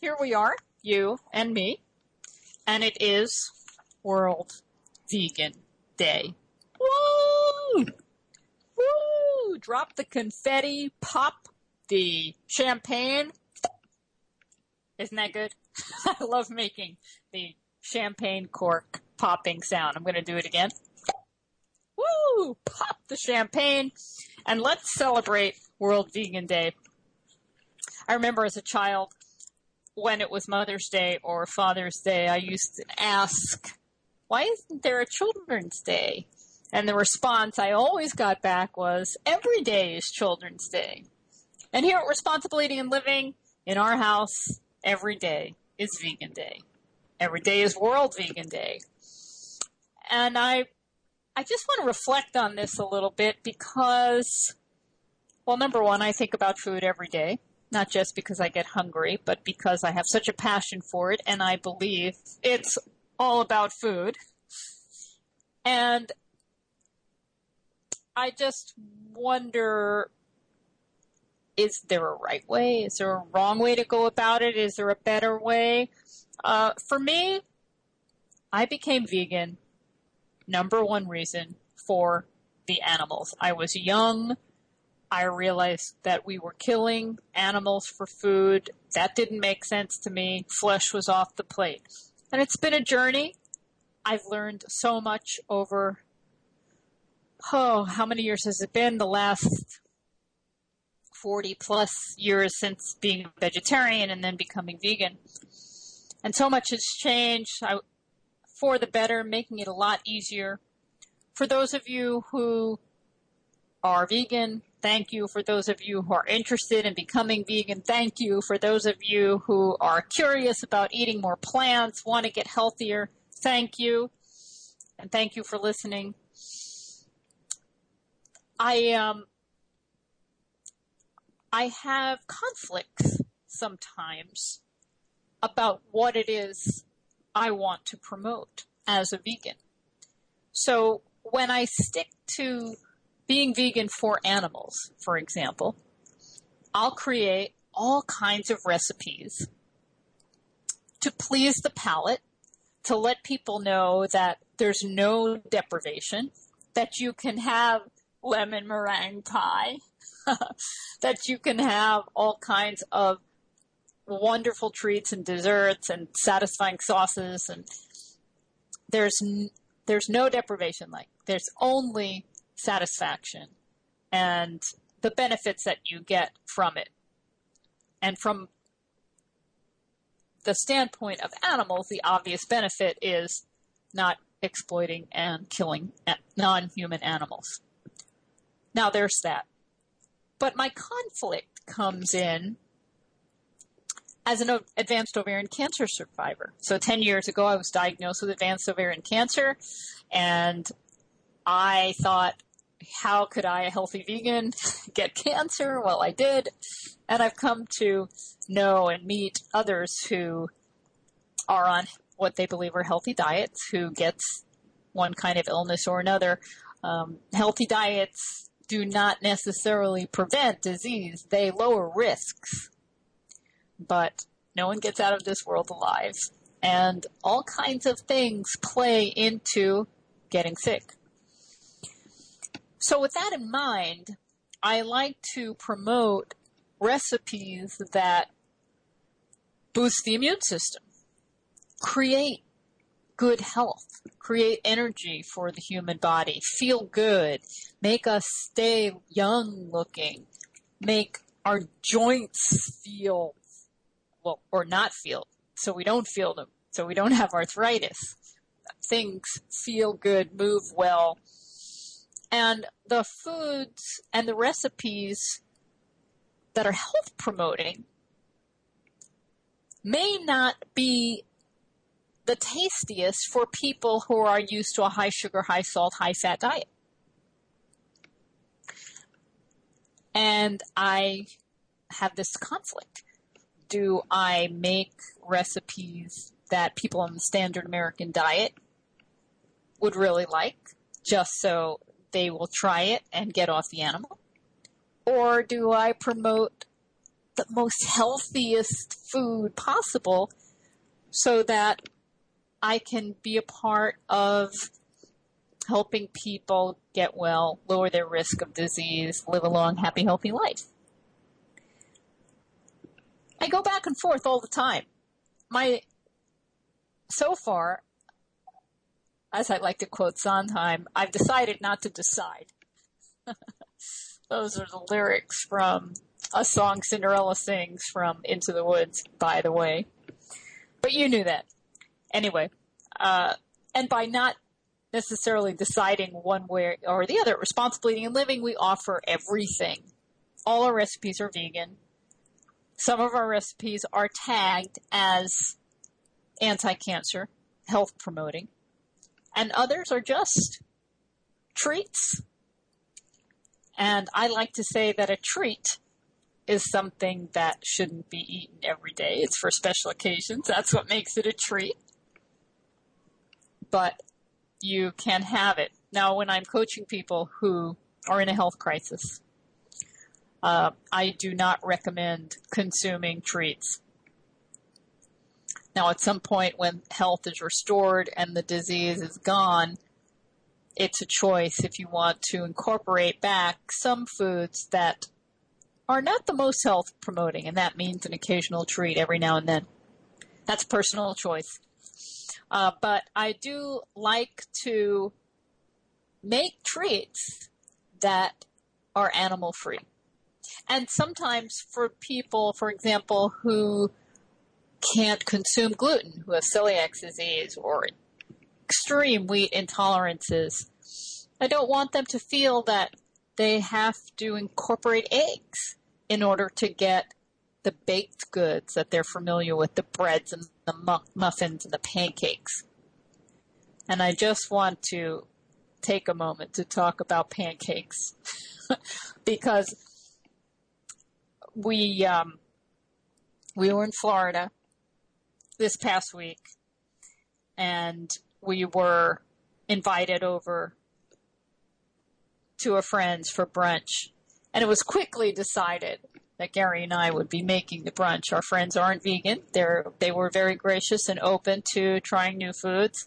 here we are, you and me, and it is World Vegan Day. Woo! Woo! Drop the confetti, pop the champagne. Isn't that good? I love making the champagne cork popping sound. I'm going to do it again. Woo! Pop the champagne, and let's celebrate World Vegan Day. I remember as a child, when it was Mother's Day or Father's Day, I used to ask, why isn't there a Children's Day? And the response I always got back was, every day is Children's Day. And here at Responsibility in Living, in our house, every day is Vegan Day. Every day is World Vegan Day. And I just want to reflect on this a little bit because, well, number one, I think about food every day. Not just because I get hungry, but because I have such a passion for it, and I believe it's all about food. And I just wonder, is there a right way? Is there a wrong way to go about it? Is there a better way? For me, I became vegan, number one reason, for the animals. I was young. I realized that we were killing animals for food. That didn't make sense to me. Flesh was off the plate. And it's been a journey. I've learned so much over, how many years has it been? The last 40 plus years since being a vegetarian and then becoming vegan. And so much has changed for the better, making it a lot easier. For those of you who are vegan, thank you. For those of you who are interested in becoming vegan, thank you. For those of you who are curious about eating more plants, want to get healthier, thank you. And thank you for listening. I have conflicts sometimes about what it is I want to promote as a vegan. So when I stick to being vegan for animals, for example, I'll create all kinds of recipes to please the palate, to let people know that there's no deprivation, that you can have lemon meringue pie, that you can have all kinds of wonderful treats and desserts and satisfying sauces, and there's no deprivation. Like, there's only satisfaction and the benefits that you get from it. And from the standpoint of animals, the obvious benefit is not exploiting and killing non-human animals. Now there's that. But my conflict comes in as an advanced ovarian cancer survivor. So 10 years ago, I was diagnosed with advanced ovarian cancer, and I thought, how could I, a healthy vegan, get cancer? Well, I did. And I've come to know and meet others who are on what they believe are healthy diets, who gets one kind of illness or another. Healthy diets do not necessarily prevent disease. They lower risks. But no one gets out of this world alive. And all kinds of things play into getting sick. So with that in mind, I like to promote recipes that boost the immune system, create good health, create energy for the human body, feel good, make us stay young looking, make our joints feel, well, or not feel, so we don't feel them, so we don't have arthritis. Things feel good, move well. And the foods and the recipes that are health promoting may not be the tastiest for people who are used to a high sugar, high salt, high fat diet. And I have this conflict. Do I make recipes that people on the standard American diet would really like, just so they will try it and get off the animal? Or do I promote the most healthiest food possible so that I can be a part of helping people get well, lower their risk of disease, live a long, happy, healthy life. I go back and forth all the time. So far, as I like to quote Sondheim, I've decided not to decide. Those are the lyrics from a song Cinderella sings from Into the Woods, by the way. But you knew that. Anyway, and by not necessarily deciding one way or the other, Responsible Eating and Living, we offer everything. All our recipes are vegan. Some of our recipes are tagged as anti-cancer, health promoting, and others are just treats. And I like to say that a treat is something that shouldn't be eaten every day. It's for special occasions. That's what makes it a treat. But you can have it. Now, when I'm coaching people who are in a health crisis, I do not recommend consuming treats. Now, at some point when health is restored and the disease is gone, it's a choice if you want to incorporate back some foods that are not the most health promoting, and that means an occasional treat every now and then. That's personal choice. But I do like to make treats that are animal free. And sometimes for people, for example, who can't consume gluten, who have celiac disease or extreme wheat intolerances, I don't want them to feel that they have to incorporate eggs in order to get the baked goods that they're familiar with, the breads and the muffins and the pancakes. And I just want to take a moment to talk about pancakes because we were in Florida this past week, and we were invited over to a friend's for brunch. And it was quickly decided that Gary and I would be making the brunch. Our friends aren't vegan. They were very gracious and open to trying new foods.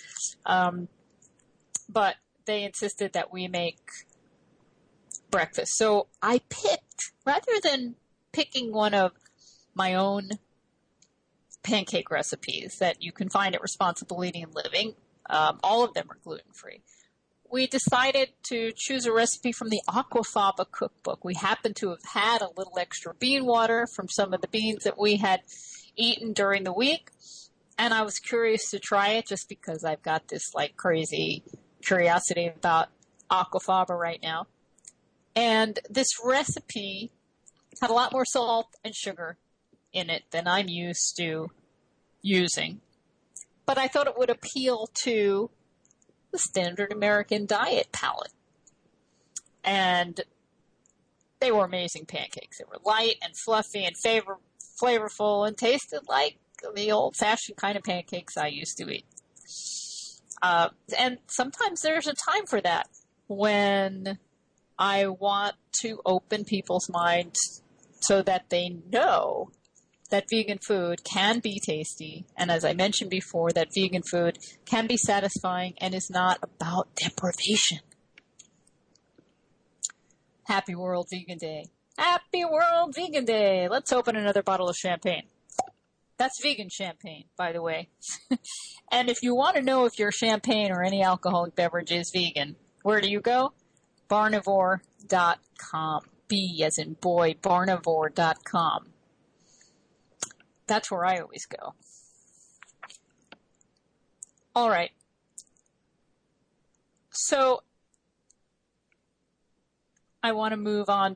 But they insisted that we make breakfast. So I picked, rather than picking one of my own pancake recipes that you can find at Responsible Eating and Living, all of them are gluten-free, we decided to choose a recipe from the Aquafaba cookbook. We happened to have had a little extra bean water from some of the beans that we had eaten during the week, and I was curious to try it just because I've got this like crazy curiosity about Aquafaba right now. And this recipe had a lot more salt and sugar in it than I'm used to using. But I thought it would appeal to the standard American diet palate. And they were amazing pancakes. They were light and fluffy and flavorful and tasted like the old-fashioned kind of pancakes I used to eat. And sometimes there's a time for that when I want to open people's minds so that they know that vegan food can be tasty, and as I mentioned before, that vegan food can be satisfying and is not about deprivation. Happy World Vegan Day. Happy World Vegan Day. Let's open another bottle of champagne. That's vegan champagne, by the way. And if you want to know if your champagne or any alcoholic beverage is vegan, where do you go? Barnivore.com. B as in boy, barnivore.com. That's where I always go. All right. So I want to move on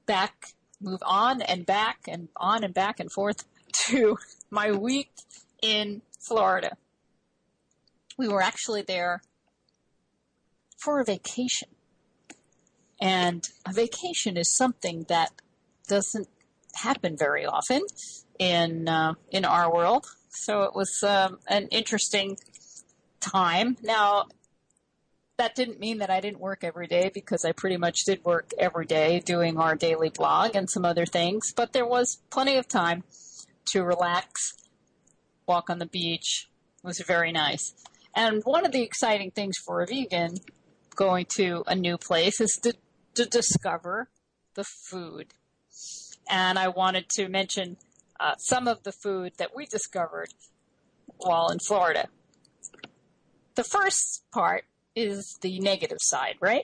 and back and forth to my week in Florida. We were actually there for a vacation. And a vacation is something that doesn't happen very often in our world. So it was an interesting time. Now, that didn't mean that I didn't work every day, because I pretty much did work every day doing our daily blog and some other things. But there was plenty of time to relax, walk on the beach. It was very nice. And one of the exciting things for a vegan going to a new place is to discover the food. And I wanted to mention some of the food that we discovered while in Florida. The first part is the negative side, right?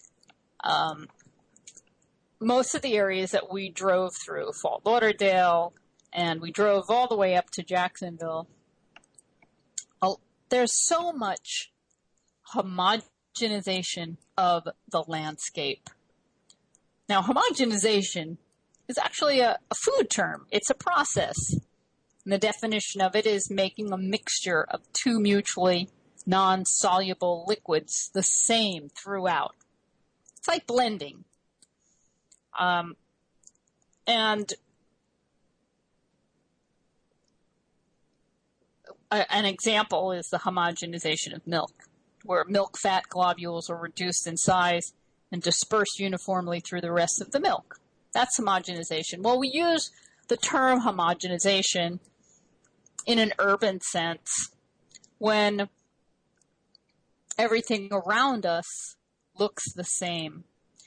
Most of the areas that we drove through, Fort Lauderdale, and we drove all the way up to Jacksonville, there's so much homogenization of the landscape. Now, homogenization is actually a food term. It's a process. And the definition of it is making a mixture of two mutually non-soluble liquids the same throughout. It's like blending. And an example is the homogenization of milk, where milk fat globules are reduced in size and dispersed uniformly through the rest of the milk. That's homogenization. Well, we use the term homogenization in an urban sense when everything around us looks the same.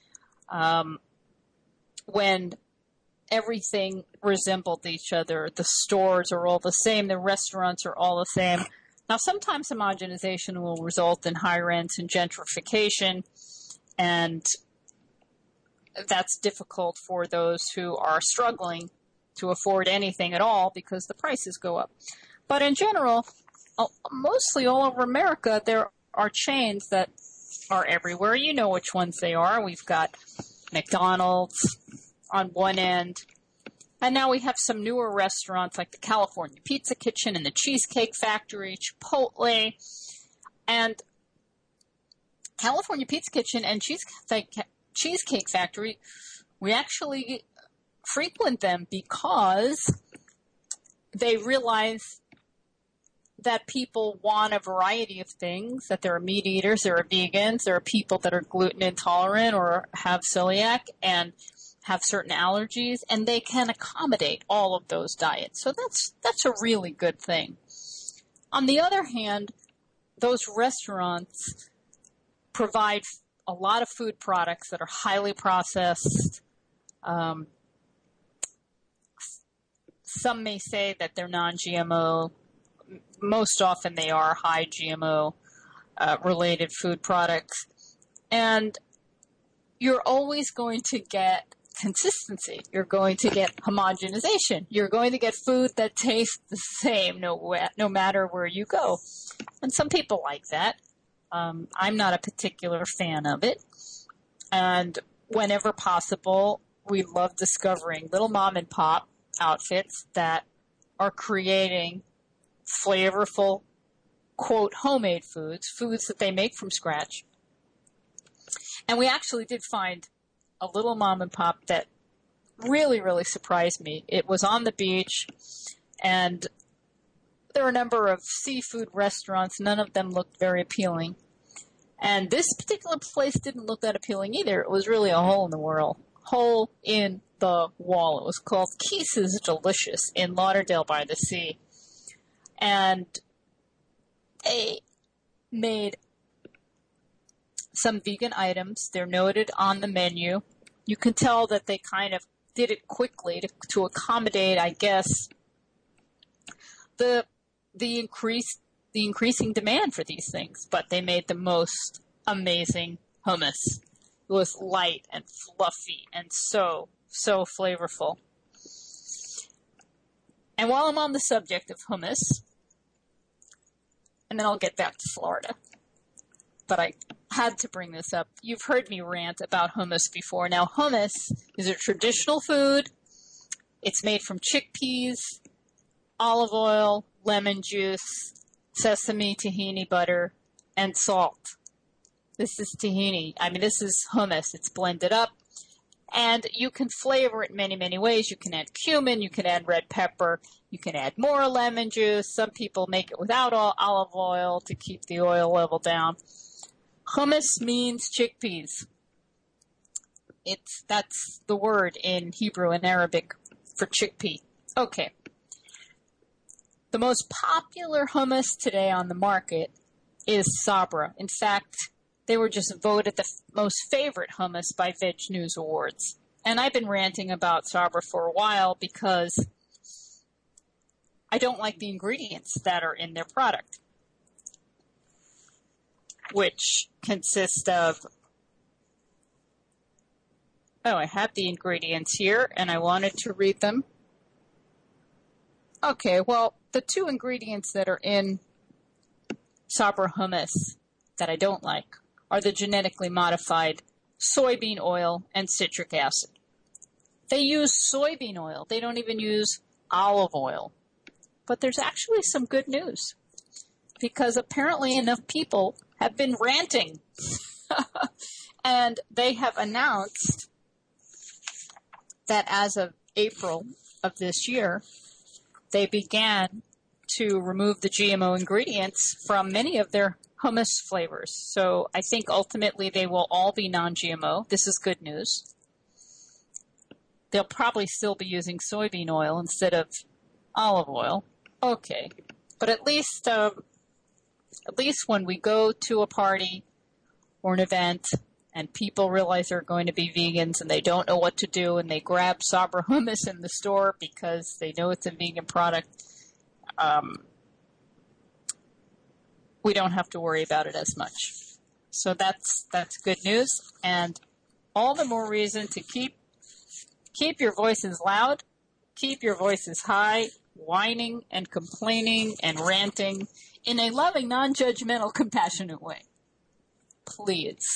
When everything resembled each other, the stores are all the same, the restaurants are all the same. Now, sometimes homogenization will result in high rents and gentrification, and that's difficult for those who are struggling to afford anything at all because the prices go up. But in general, mostly all over America, there are chains that are everywhere. You know which ones they are. We've got McDonald's on one end, and now we have some newer restaurants like the California Pizza Kitchen and the Cheesecake Factory, Chipotle. And California Pizza Kitchen and Cheesecake Factory, we actually frequent them because they realize that people want a variety of things, that there are meat eaters, there are vegans, there are people that are gluten intolerant or have celiac and have certain allergies, and they can accommodate all of those diets. So that's a really good thing. On the other hand, those restaurants provide a lot of food products that are highly processed. Some may say that they're non-GMO. Most often they are high GMO related food products. And you're always going to get consistency. You're going to get homogenization. You're going to get food that tastes the same no matter where you go. And some people like that. I'm not a particular fan of it. And whenever possible, we love discovering little mom and pop outfits that are creating flavorful, quote, homemade foods that they make from scratch. And we actually did find a little mom and pop that really, really surprised me. It was on the beach, and there are a number of seafood restaurants. None of them looked very appealing. And this particular place didn't look that appealing either. It was really a hole in the wall. Hole in the wall. It was called Keith's Delicious in Lauderdale by the Sea. And they made some vegan items. They're noted on the menu. You can tell that they kind of did it quickly to accommodate, I guess, the increasing demand for these things. But they made the most amazing hummus. It was light and fluffy and so flavorful. And while I'm on the subject of hummus, and then I'll get back to Florida, but I had to bring this up. You've heard me rant about hummus before. Now, hummus is a traditional food. It's made from chickpeas, olive oil, lemon juice, sesame, tahini butter, and salt. This is tahini. This is hummus. It's blended up. And you can flavor it many, many ways. You can add cumin. You can add red pepper. You can add more lemon juice. Some people make it without olive oil to keep the oil level down. Hummus means chickpeas. That's the word in Hebrew and Arabic for chickpea. Okay. The most popular hummus today on the market is Sabra. In fact, they were just voted the most favorite hummus by Veg News Awards. And I've been ranting about Sabra for a while because I don't like the ingredients that are in their product, which consist of, I have the ingredients here and I wanted to read them. Okay, well, the two ingredients that are in Sabra hummus that I don't like are the genetically modified soybean oil and citric acid. They use soybean oil. They don't even use olive oil. But there's actually some good news because apparently enough people have been ranting and they have announced that as of April of this year, they began to remove the GMO ingredients from many of their hummus flavors. So I think ultimately they will all be non-GMO. This is good news. They'll probably still be using soybean oil instead of olive oil. Okay. But at least when we go to a party or an event and people realize they're going to be vegans and they don't know what to do and they grab Sabra hummus in the store because they know it's a vegan product, we don't have to worry about it as much. So that's good news, and all the more reason to keep your voices loud, keep your voices high, whining and complaining and ranting in a loving, non-judgmental, compassionate way. Please.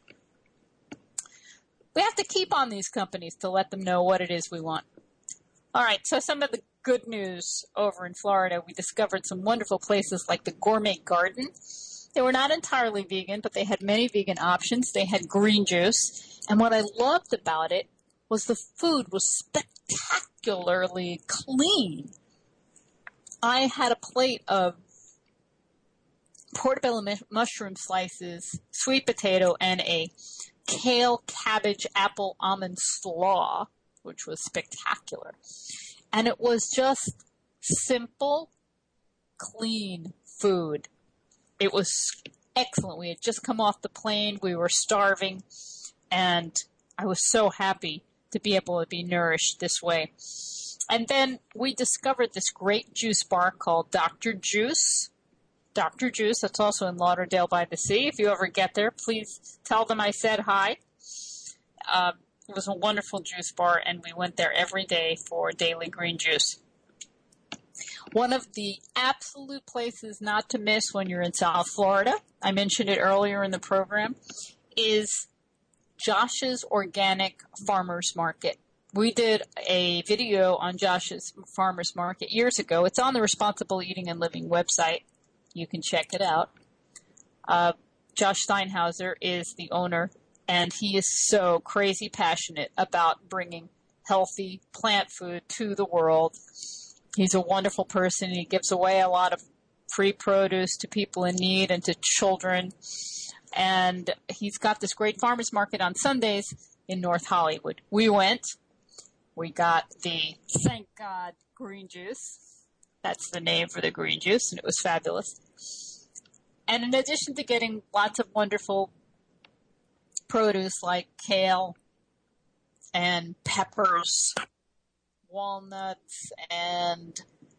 We have to keep on these companies to let them know what it is we want. All right, so some of the good news over in Florida, we discovered some wonderful places like the Gourmet Garden. They were not entirely vegan, but they had many vegan options. They had green juice. And what I loved about it was the food was spectacularly clean. I had a plate of portobello mushroom slices, sweet potato, and a kale, cabbage, apple, almond slaw, which was spectacular. And it was just simple, clean food. It was excellent. We had just come off the plane. We were starving. And I was so happy to be able to be nourished this way. And then we discovered this great juice bar called Dr. Juice. Dr. Juice, that's also in Lauderdale by the Sea. If you ever get there, please tell them I said hi. It was a wonderful juice bar, and we went there every day for daily green juice. One of the absolute places not to miss when you're in South Florida, I mentioned it earlier in the program, is Josh's Organic Farmers Market. We did a video on Josh's Farmers Market years ago. It's on the Responsible Eating and Living website. You can check it out. Josh Steinhauser is the owner, and he is so crazy passionate about bringing healthy plant food to the world. He's a wonderful person. He gives away a lot of free produce to people in need and to children. And he's got this great farmers market on Sundays in North Hollywood. We went. We got the, thank God, green juice. That's the name for the green juice, and it was fabulous. And in addition to getting lots of wonderful produce like kale and peppers, walnuts, and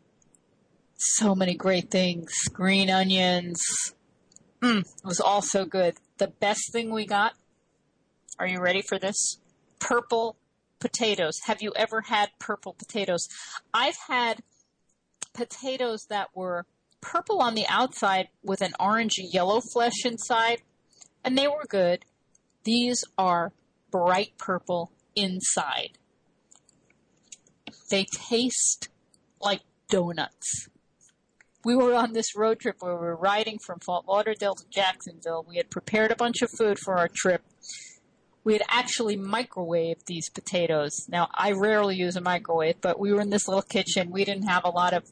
so many great things, green onions. It was all so good. The best thing we got, are you ready for this? Purple potatoes. Have you ever had purple potatoes? I've had potatoes that were purple on the outside with an orangey yellow flesh inside, and they were good. These are bright purple inside. They taste like donuts. We were on this road trip where we were riding from Fort Lauderdale to Jacksonville. We had prepared a bunch of food for our trip. We had actually microwaved these potatoes. Now, I rarely use a microwave, but we were in this little kitchen. We didn't have a lot of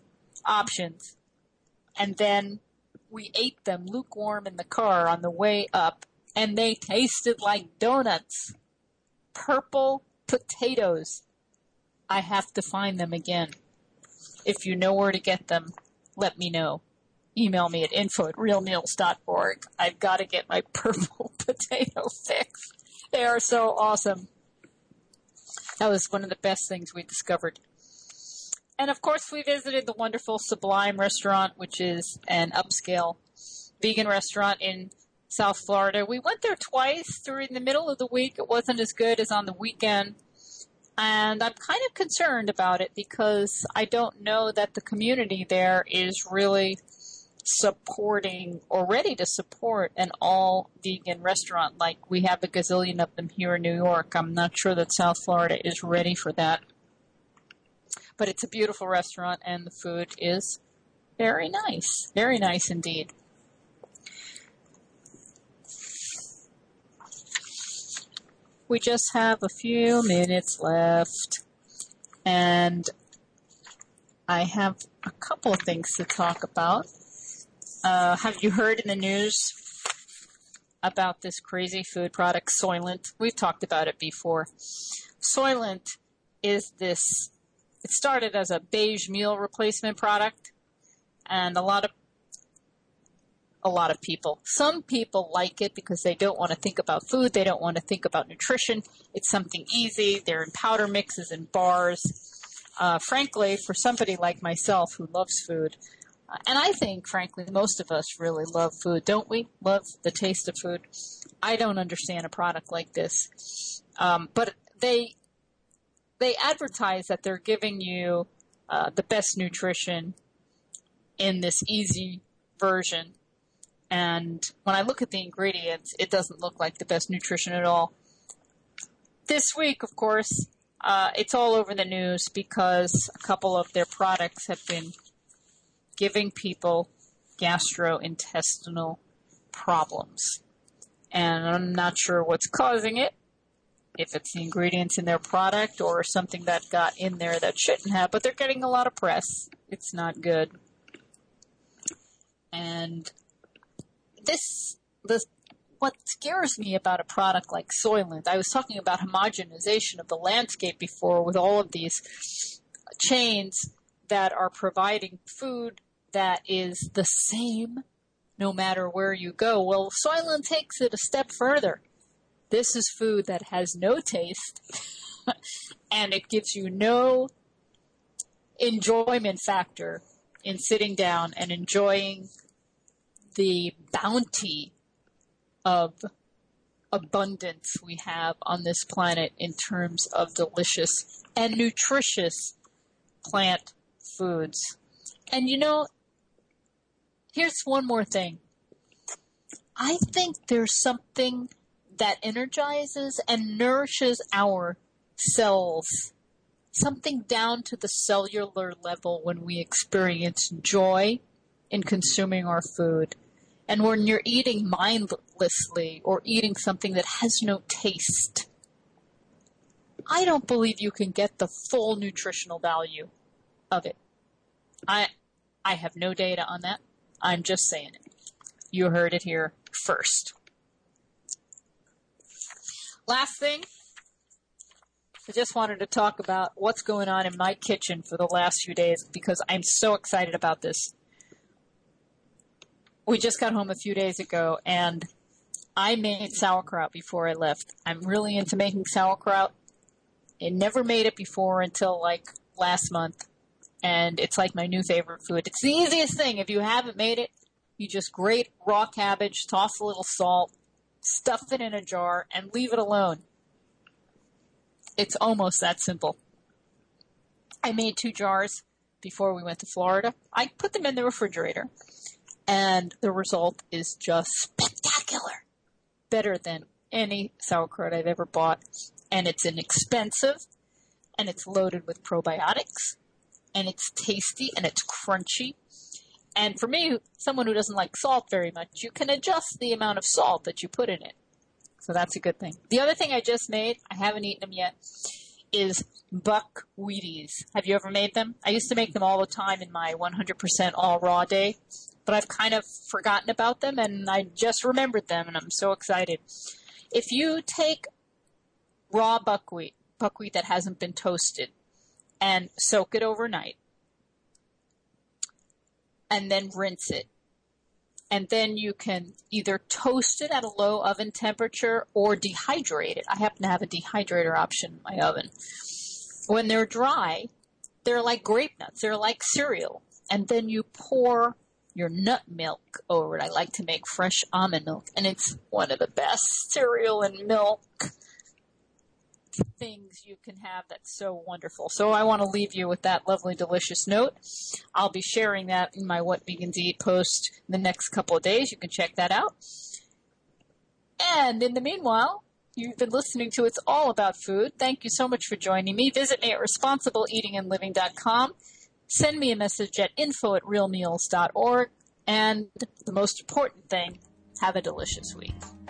options. And then we ate them lukewarm in the car on the way up and they tasted like donuts. Purple potatoes. I have to find them again. If you know where to get them, let me know. Email me at info@realmeals.org. I've got to get my purple potato fix. They are so awesome. That was one of the best things we discovered. And of course, we visited the wonderful Sublime restaurant, which is an upscale vegan restaurant in South Florida. We went there twice during the middle of the week. It wasn't as good as on the weekend. And I'm kind of concerned about it because I don't know that the community there is really supporting or ready to support an all-vegan restaurant like we have a gazillion of them here in New York. I'm not sure that South Florida is ready for that. But it's a beautiful restaurant and the food is very nice. Very nice indeed. We just have a few minutes left, and I have a couple of things to talk about. Have you heard in the news about this crazy food product, Soylent? We've talked about it before. Soylent is this, it started as a beige meal replacement product, and a lot of people. Some people like it because they don't want to think about food. They don't want to think about nutrition. It's something easy. They're in powder mixes and bars. Frankly, for somebody like myself who loves food, and I think, frankly, most of us really love food, don't we? Love the taste of food. I don't understand a product like this. But they advertise that they're giving you the best nutrition in this easy version. And when I look at the ingredients, it doesn't look like the best nutrition at all. This week, of course, it's all over the news because a couple of their products have been giving people gastrointestinal problems. And I'm not sure what's causing it, if it's the ingredients in their product or something that got in there that shouldn't have, but they're getting a lot of press. It's not good. And what scares me about a product like Soylent, I was talking about homogenization of the landscape before with all of these chains that are providing food that is the same no matter where you go. Well, Soylent takes it a step further. This is food that has no taste and it gives you no enjoyment factor in sitting down and enjoying the bounty of abundance we have on this planet in terms of delicious and nutritious plant foods. And you know, here's one more thing. I think there's something that energizes and nourishes our cells, something down to the cellular level when we experience joy in consuming our food. And when you're eating mindlessly or eating something that has no taste, I don't believe you can get the full nutritional value of it. I have no data on that. I'm just saying it. You heard it here first. Last thing, I just wanted to talk about what's going on in my kitchen for the last few days because I'm so excited about this. We just got home a few days ago, and I made sauerkraut before I left. I'm really into making sauerkraut. I never made it before until, like, last month, and it's like my new favorite food. It's the easiest thing. If you haven't made it, you just grate raw cabbage, toss a little salt, stuff it in a jar, and leave it alone. It's almost that simple. I made 2 jars before we went to Florida. I put them in the refrigerator. And the result is just spectacular. Better than any sauerkraut I've ever bought. And it's inexpensive. And it's loaded with probiotics. And it's tasty and it's crunchy. And for me, someone who doesn't like salt very much, you can adjust the amount of salt that you put in it. So that's a good thing. The other thing I just made, I haven't eaten them yet, is buck Wheaties. Have you ever made them? I used to make them all the time in my 100% all raw day. but I've kind of forgotten about them, and I just remembered them, and I'm so excited. If you take raw buckwheat that hasn't been toasted, and soak it overnight, and then rinse it, and then you can either toast it at a low oven temperature or dehydrate it. I happen to have a dehydrator option in my oven. When they're dry, they're like grape nuts. They're like cereal. And then you pour your nut milk over it. I like to make fresh almond milk, and it's one of the best cereal and milk things you can have. That's so wonderful. So I want to leave you with that lovely, delicious note. I'll be sharing that in my What Vegans Eat post in the next couple of days. You can check that out. And in the meanwhile, you've been listening to It's All About Food. Thank you so much for joining me. Visit me at responsibleeatingandliving.com. Send me a message at info@realmeals.org. And the most important thing, have a delicious week.